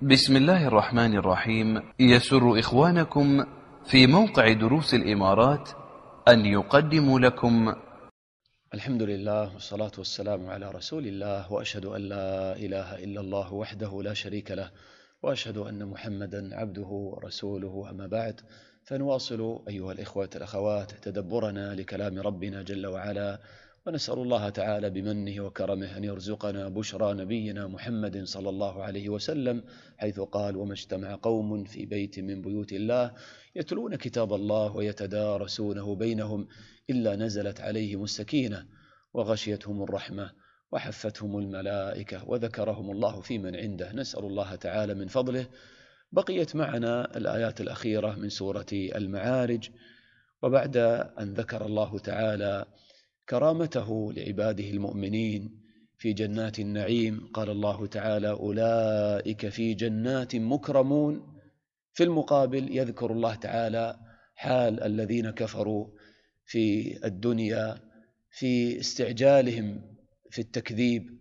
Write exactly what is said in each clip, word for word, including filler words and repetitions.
بسم الله الرحمن الرحيم. يسر إخوانكم في موقع دروس الإمارات أن يقدموا لكم الحمد لله والصلاة والسلام على رسول الله، وأشهد أن لا إله إلا الله وحده لا شريك له، وأشهد أن محمدا عبده ورسوله. أما بعد، فنواصل أيها الإخوة الأخوات تدبرنا لكلام ربنا جل وعلا، ونسأل الله تعالى بمنه وكرمه أن يرزقنا بشرى نبينا محمد صلى الله عليه وسلم، حيث قال: وما اجتمع قوم في بيت من بيوت الله يتلون كتاب الله ويتدارسونه بينهم إلا نزلت عليهم السكينة وغشيتهم الرحمة وحفتهم الملائكة وذكرهم الله في من عنده. نسأل الله تعالى من فضله. بقيت معنا الآيات الأخيرة من سورة المعارج، وبعد أن ذكر الله تعالى كرامته لعباده المؤمنين في جنات النعيم، قال الله تعالى: أولئك في جنات مكرمون. في المقابل يذكر الله تعالى حال الذين كفروا في الدنيا في استعجالهم في التكذيب،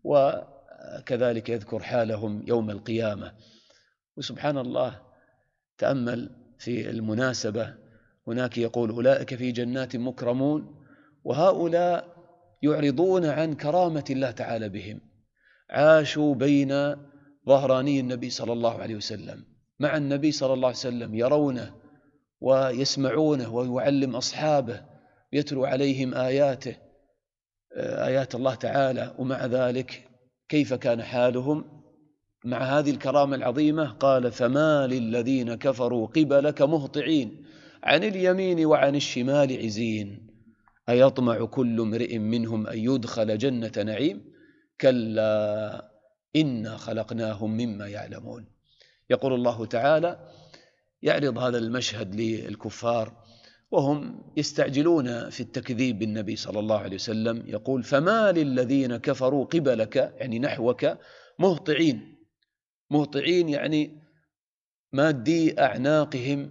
وكذلك يذكر حالهم يوم القيامة. وسبحان الله، تأمل في المناسبة، هناك يقول: أولئك في جنات مكرمون، وهؤلاء يعرضون عن كرامة الله تعالى بهم، عاشوا بين ظهراني النبي صلى الله عليه وسلم، مع النبي صلى الله عليه وسلم، يرونه ويسمعونه ويعلم أصحابه، يتلو عليهم آياته آيات الله تعالى، ومع ذلك كيف كان حالهم مع هذه الكرامة العظيمة؟ قال: فما للذين كفروا قبلك مهطعين عن اليمين وعن الشمال عزين أيطمع كل امرئ منهم أن يدخل جنة نعيم كلا إنا خلقناهم مما يعلمون. يقول الله تعالى، يعرض هذا المشهد للكفار وهم يستعجلون في التكذيب بالنبي صلى الله عليه وسلم، يقول: فما للذين كفروا قبلك، يعني نحوك، مهطعين. مهطعين يعني مادي أعناقهم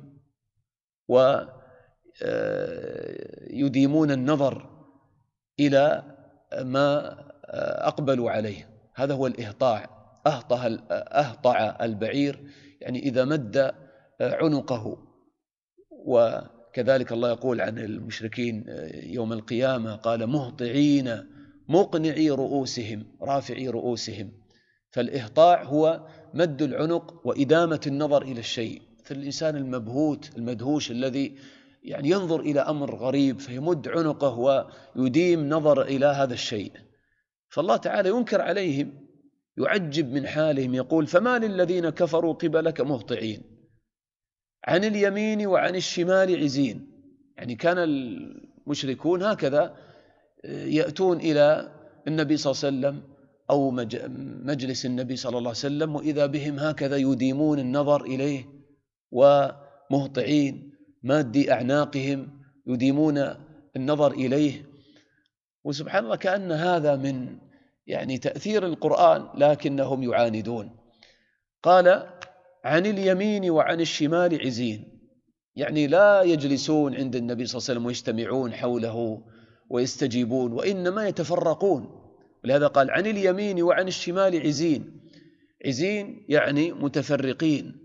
ويديمون النظر إلى ما أقبلوا عليه. هذا هو الإهطاع. أهطع البعير، يعني إذا مد عنقه. وكذلك الله يقول عن المشركين يوم القيامة، قال: مهطعين مقنعي رؤوسهم، رافعي رؤوسهم. فالإهطاع هو مد العنق وإدامة النظر إلى الشيء. فالإنسان المبهوت المدهوش الذي يعني ينظر إلى أمر غريب فيمد عنقه ويديم نظر إلى هذا الشيء. فالله تعالى ينكر عليهم، يعجب من حالهم، يقول: فما للذين كفروا قبلك مهطعين عن اليمين وعن الشمال عزين. يعني كان المشركون هكذا يأتون إلى النبي صلى الله عليه وسلم أو مجلس النبي صلى الله عليه وسلم، وإذا بهم هكذا يديمون النظر إليه ومهطعين مادي أعناقهم يديمون النظر إليه. وسبحان الله، كأن هذا من يعني تأثير القرآن، لكنهم يعاندون. قال: عن اليمين وعن الشمال عزين، يعني لا يجلسون عند النبي صلى الله عليه وسلم ويجتمعون حوله ويستجيبون، وإنما يتفرقون. ولهذا قال: عن اليمين وعن الشمال عزين. عزين يعني متفرقين،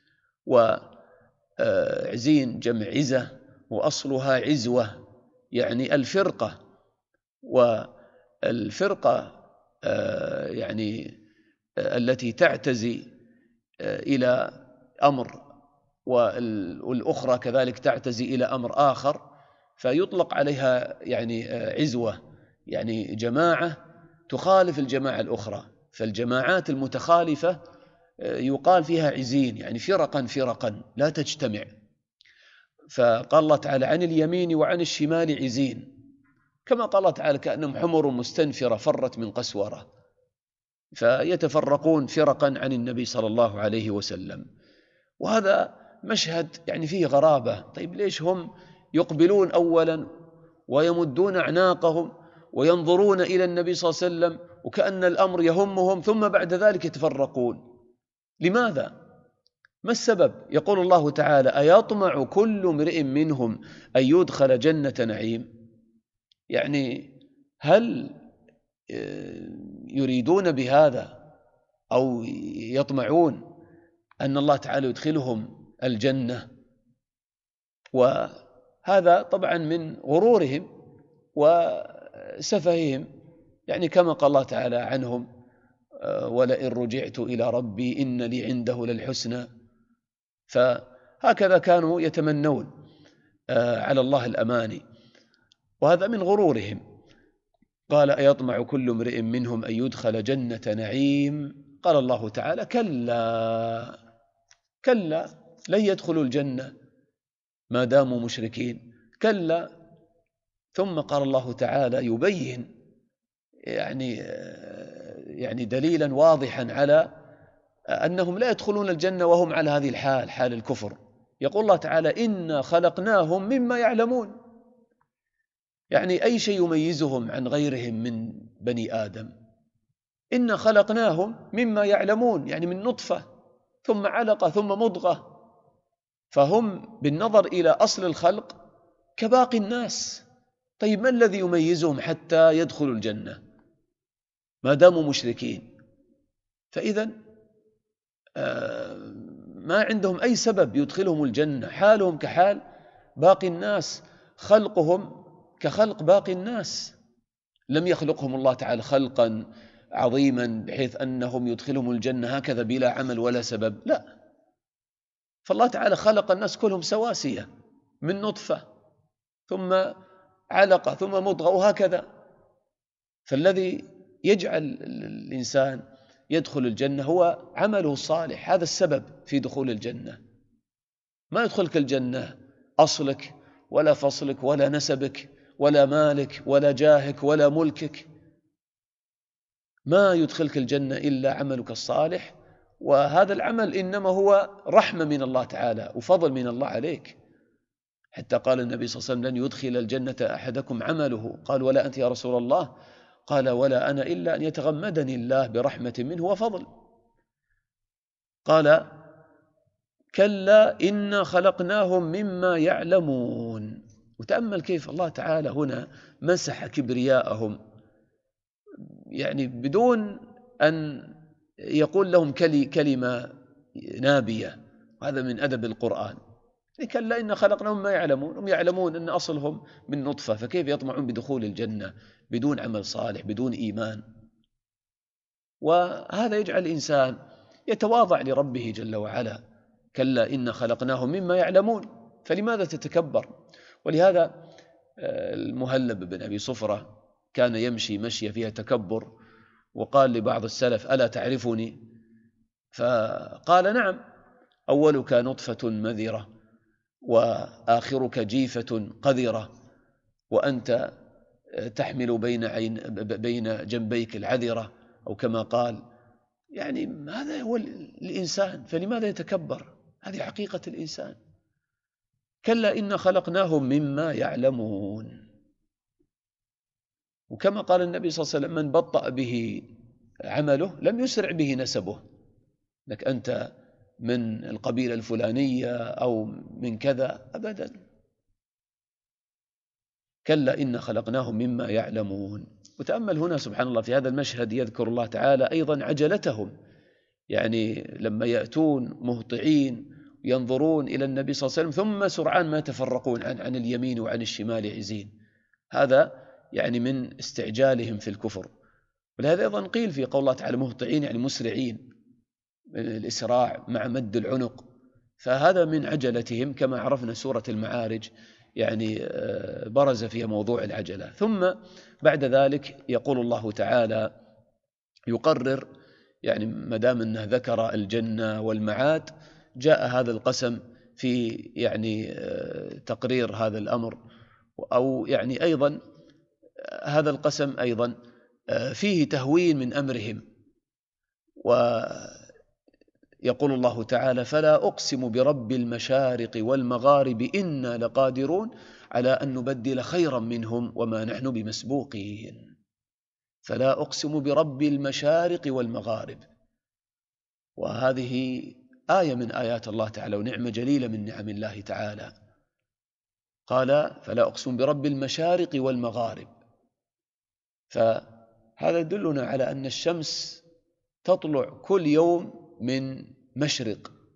وعزين جمع عزة، وأصلها عزوة يعني الفرقة. والفرقة يعني التي تعتزي إلى أمر، والأخرى كذلك تعتزي إلى أمر آخر، فيطلق عليها يعني عزوة، يعني جماعة تخالف الجماعة الأخرى. فالجماعات المتخالفة يقال فيها عزين، يعني فرقا فرقا لا تجتمع. فقال الله تعالى: عن اليمين وعن الشمال عزين، كما قال الله تعالى: كأنهم حمر مستنفرة فرت من قسورة. فيتفرقون فرقا عن النبي صلى الله عليه وسلم. وهذا مشهد يعني فيه غرابة. طيب ليش هم يقبلون أولا ويمدون أعناقهم وينظرون إلى النبي صلى الله عليه وسلم وكأن الأمر يهمهم، ثم بعد ذلك يتفرقون؟ لماذا؟ ما السبب؟ يقول الله تعالى: أيطمع كل امرئ منهم أن يدخل جنة نعيم. يعني هل يريدون بهذا أو يطمعون أن الله تعالى يدخلهم الجنة، وهذا طبعا من غرورهم وسفههم، يعني كما قال الله تعالى عنهم: ولئن رجعت إلى ربي إن لي عنده للحسنى. فهكذا كانوا يتمنون على الله الأماني، وهذا من غرورهم. قال: أيطمع كل امرئ منهم أن يدخل جنة نعيم؟ قال الله تعالى: كلا كلا، لن يدخلوا الجنة ما داموا مشركين، كلا. ثم قال الله تعالى يبين يعني يعني دليلا واضحا على أنهم لا يدخلون الجنة وهم على هذه الحال، حال الكفر. يقول الله تعالى: إنا خلقناهم مما يعلمون، يعني أي شيء يميزهم عن غيرهم من بني آدم. إنا خلقناهم مما يعلمون، يعني من نطفة ثم علقة ثم مضغة، فهم بالنظر إلى أصل الخلق كباقي الناس. طيب ما الذي يميزهم حتى يدخلوا الجنة ما داموا مشركين؟ فإذا ما عندهم أي سبب يدخلهم الجنة، حالهم كحال باقي الناس، خلقهم كخلق باقي الناس. لم يخلقهم الله تعالى خلقا عظيما بحيث أنهم يدخلهم الجنة هكذا بلا عمل ولا سبب، لا. فالله تعالى خلق الناس كلهم سواسية، من نطفة ثم علقة ثم مضغة وهكذا. فالذي يجعل الإنسان يدخل الجنة هو عمله الصالح، هذا السبب في دخول الجنة. ما يدخلك الجنة أصلك ولا فصلك ولا نسبك ولا مالك ولا جاهك ولا ملكك، ما يدخلك الجنة إلا عملك الصالح، وهذا العمل إنما هو رحمة من الله تعالى وفضل من الله عليك. حتى قال النبي صلى الله عليه وسلم: لن يدخل الجنة أحدكم عمله. قال: ولا أنت يا رسول الله؟ قال: ولا أنا إلا أن يتغمدني الله برحمة منه وفضل. قال: كلا إنا خلقناهم مما يعلمون. وتأمل كيف الله تعالى هنا مسح كبرياءهم، يعني بدون أن يقول لهم كلمة نابية، وهذا من أدب القرآن. كلا إنا خلقناهم مما يعلمون، هم يعلمون أن أصلهم من نطفة، فكيف يطمعون بدخول الجنة بدون عمل صالح بدون إيمان؟ وهذا يجعل الإنسان يتواضع لربه جل وعلا. كلا إنا خلقناهم مما يعلمون، فلماذا تتكبر؟ ولهذا المهلب بن أبي صفرة كان يمشي مشية فيها تكبر، وقال لبعض السلف: ألا تعرفني؟ فقال: نعم، أولك نطفة مذرة وآخرك جيفة قذرة، وأنت تحمل بين عين بين جنبيك العذرة، أو كما قال. يعني هذا هو الإنسان، فلماذا يتكبر؟ هذه حقيقة الإنسان. كلا إنا خلقناهم مما يعلمون. وكما قال النبي صلى الله عليه وسلم: من بطأ به عمله لم يسرع به نسبه، لك أنت من القبيلة الفلانية أو من كذا، أبدا. كلا إنا خلقناهم مما يعلمون. وتأمل هنا سبحان الله في هذا المشهد يذكر الله تعالى أيضا عجلتهم، يعني لما يأتون مهطعين ينظرون إلى النبي صلى الله عليه وسلم ثم سرعان ما يتفرقون عن, عن اليمين وعن الشمال عزين، هذا يعني من استعجالهم في الكفر. ولهذا أيضا قيل في قول الله تعالى مهطعين يعني مسرعين، الإسراع مع مد العنق، فهذا من عجلتهم كما عرفنا سورة المعارج يعني برز فيها موضوع العجلة. ثم بعد ذلك يقول الله تعالى يقرر، يعني مدام أنه ذكر الجنة والمعاد جاء هذا القسم في يعني تقرير هذا الأمر، أو يعني أيضا هذا القسم أيضا فيه تهوين من أمرهم. ويقول الله تعالى: فلا أقسم برب المشارق والمغارب إنا لقادرون على أن نبدل خيرا منهم وما نحن بمسبوقين. فلا أقسم برب المشارق والمغارب، وهذه آية من آيات الله تعالى ونعمة جليلة من نعم الله تعالى. قال: فلا أقسم برب المشارق والمغارب، فهذا يدلنا على أن الشمس تطلع كل يوم من مشرق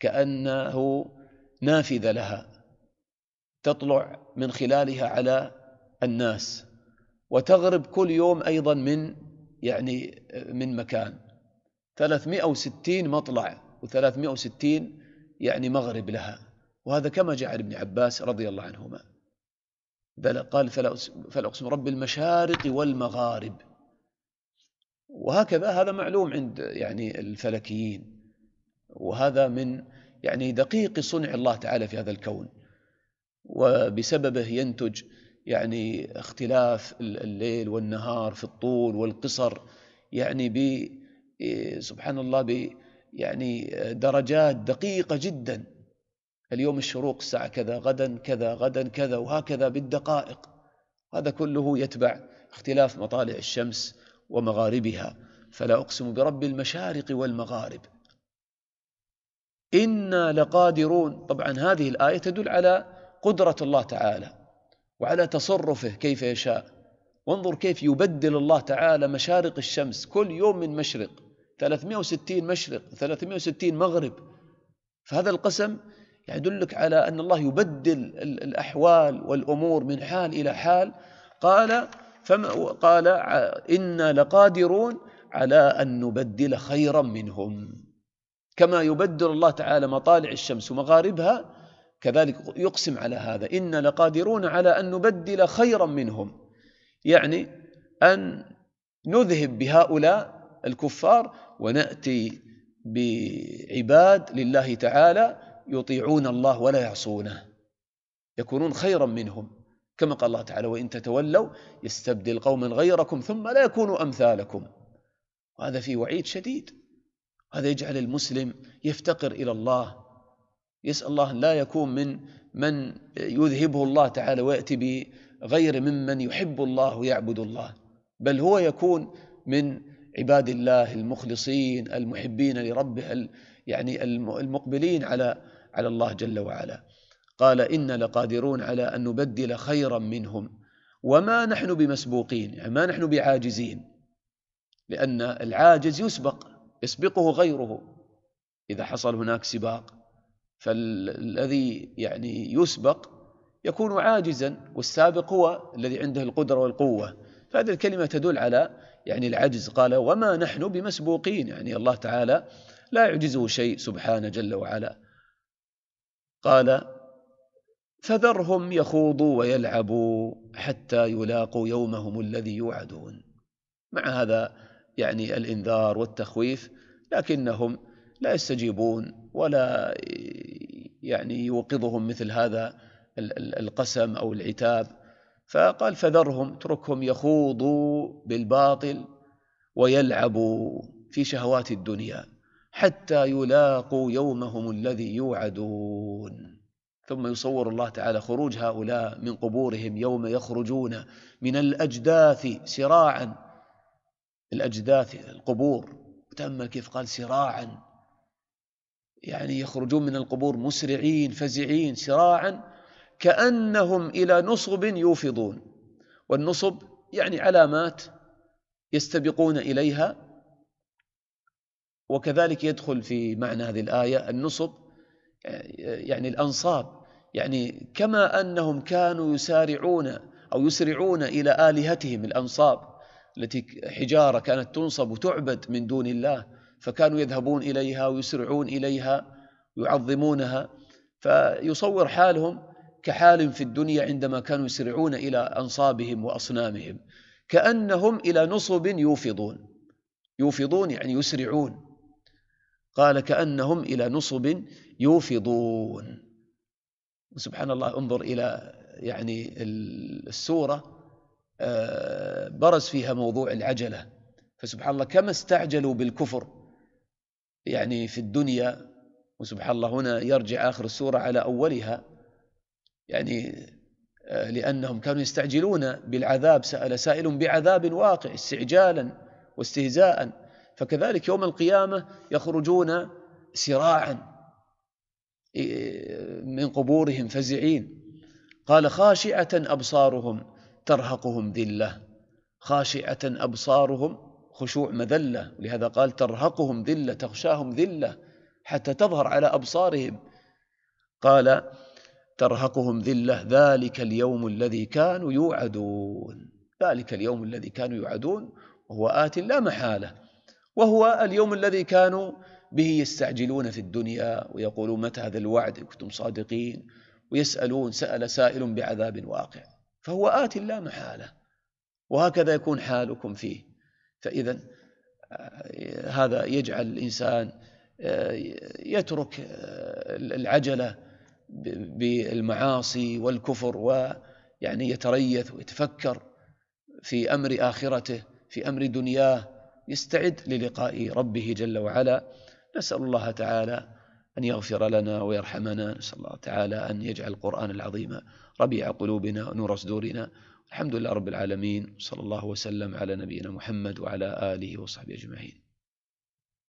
كأنه نافذة لها تطلع من خلالها على الناس، وتغرب كل يوم أيضا من يعني من مكان، ثلاثمائة وستين مطلع وثلاثمائة وستين يعني مغرب لها. وهذا كما جاء عن ابن عباس رضي الله عنهما قال فلا أقسم رب المشارق والمغارب. وهكذا هذا معلوم عند يعني الفلكيين، وهذا من يعني دقيق صنع الله تعالى في هذا الكون، وبسببه ينتج يعني اختلاف الليل والنهار في الطول والقصر، يعني ب سبحان الله ب يعني درجات دقيقة جدا. اليوم الشروق الساعة كذا، غدا كذا، غدا كذا، وهكذا بالدقائق. هذا كله يتبع اختلاف مطالع الشمس ومغاربها. فلا أقسم برب المشارق والمغارب إنا لقادرون. طبعا هذه الآية تدل على قدرة الله تعالى وعلى تصرفه كيف يشاء. وانظر كيف يبدل الله تعالى مشارق الشمس كل يوم من مشرق، ثلاثمائة وستين مشرق ثلاثمائة وستين مغرب. فهذا القسم يدلك على أن الله يبدل الأحوال والأمور من حال إلى حال. قال فما قال إنا لقادرون على أن نبدل خيرا منهم. كما يبدل الله تعالى مطالع الشمس ومغاربها، كذلك يقسم على هذا إنا لقادرون على أن نبدل خيرا منهم، يعني أن نذهب بهؤلاء الكفار ونأتي بعباد لله تعالى يطيعون الله ولا يعصونه، يكونون خيرا منهم. كما قال الله تعالى وإن تتولوا يستبدل قوما غيركم ثم لا يكونوا أمثالكم. وهذا فيه وعيد شديد. هذا يجعل المسلم يفتقر إلى الله، يسأل الله لا يكون من من يذهبه الله تعالى ويأتي بغير ممن يحب الله ويعبد الله، بل هو يكون من عباد الله المخلصين المحبين لربه، يعني المقبلين على على الله جل وعلا. قال إنا لقادرون على أن نبدل خيرا منهم وما نحن بمسبوقين، يعني ما نحن بعاجزين، لأن العاجز يسبق يسبقه غيره إذا حصل هناك سباق. فالذي يعني يسبق يكون عاجزا، والسابق هو الذي عنده القدرة والقوة. فهذه الكلمة تدل على يعني العجز. قال وما نحن بمسبوقين، يعني الله تعالى لا يعجزه شيء سبحانه جل وعلا. قال فذرهم يخوضوا ويلعبوا حتى يلاقوا يومهم الذي يوعدون. مع هذا يعني الإنذار والتخويف، لكنهم لا يستجيبون ولا يعني يوقظهم مثل هذا القسم أو العتاب. فقال فذرهم، اتركهم يخوضوا بالباطل ويلعبوا في شهوات الدنيا حتى يلاقوا يومهم الذي يوعدون. ثم يصور الله تعالى خروج هؤلاء من قبورهم يوم يخرجون من الأجداث سراعا. الأجداث القبور، تأمل كيف قال سراعا، يعني يخرجون من القبور مسرعين فزعين سراعا كأنهم إلى نصب يوفضون. والنصب يعني علامات يستبقون إليها. وكذلك يدخل في معنى هذه الآية النصب يعني الأنصاب، يعني كما أنهم كانوا يسارعون أو يسرعون إلى آلهتهم الأنصاب التي حجارة كانت تنصب وتعبد من دون الله، فكانوا يذهبون إليها ويسرعون إليها ويعظمونها. فيصور حالهم كحال في الدنيا عندما كانوا يسرعون إلى أنصابهم وأصنامهم، كأنهم إلى نصب يوفضون. يوفضون يعني يسرعون. قال كأنهم إلى نصب يوفضون. وسبحان الله، انظر إلى يعني السورة برز فيها موضوع العجلة. فسبحان الله كما استعجلوا بالكفر يعني في الدنيا، وسبحان الله هنا يرجع آخر السورة على أولها، يعني لأنهم كانوا يستعجلون بالعذاب، سأل سائل بعذاب واقع استعجالا واستهزاء. فكذلك يوم القيامة يخرجون سراعا من قبورهم فزعين. قال خاشعة أبصارهم ترهقهم ذلة. خاشعة أبصارهم، خشوع مذلة، لهذا قال ترهقهم ذلة، تغشاهم ذلة حتى تظهر على أبصارهم. قال ترهقهم ذلة ذلك اليوم الذي كانوا يوعدون، ذلك اليوم الذي كانوا يوعدون وهو آت لا محالة، وهو اليوم الذي كانوا به يستعجلون في الدنيا ويقولون متى هذا الوعد إن كنتم صادقين، ويسألون سأل سائل بعذاب واقع، فهو آت لا محالة، وهكذا يكون حالكم فيه. فإذا هذا يجعل الإنسان يترك العجلة بالمعاصي والكفر، ويعني يتريث ويتفكر في أمر آخرته، في أمر دنياه، يستعد للقاء ربه جل وعلا. نسأل الله تعالى أن يغفر لنا ويرحمنا، نسأل الله تعالى أن يجعل القرآن العظيم ربيع قلوبنا ونور صدورنا. الحمد لله رب العالمين، صلى الله وسلم على نبينا محمد وعلى آله وصحبه أجمعين.